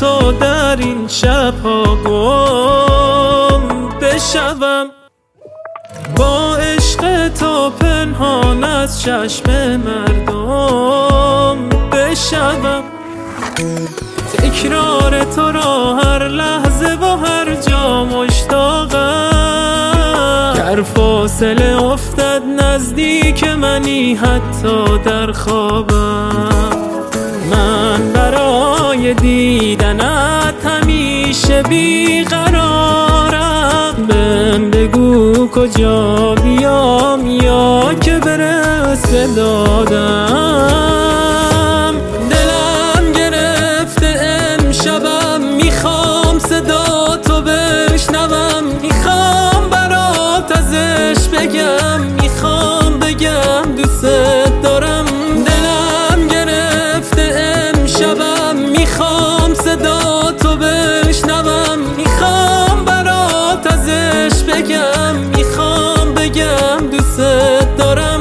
تو در این شب‌ها گم بشوم، با عشق تو پنهان از چشم مردم بشوم، تکرار تو را هر لحظه و هر جا مشتاقم، گر فاصله افتد نزدیک منی حتی در خوابم، من برای دیدنت همیشه بیقرارم، بهم بگو کجا بیام یا که برسه دادم، دلم گرفته امشبم میخوام صدا تو بشنوم، میخوام برات ازش بگم، میخوام بگم دوست دارم، دلم گرفته امشبم میخوام صدا تو بشنوم، میخوام برات ازش بگم، میخوام بگم دوست دارم.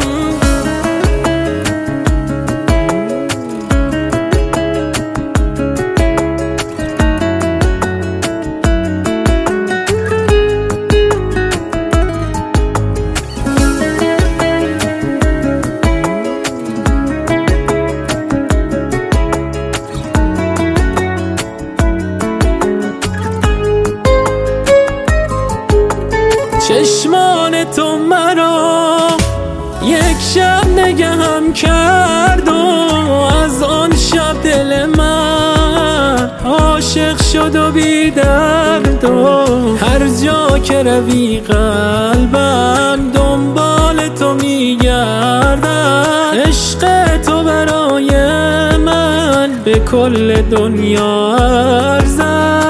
چشمان تو مرا یک شب نگهم کرد و از آن شب دل من عاشق شد و بی درد و هر جا که روی قلبم دنبال تو میگردد، عشق تو برای من به کل دنیا ارزد.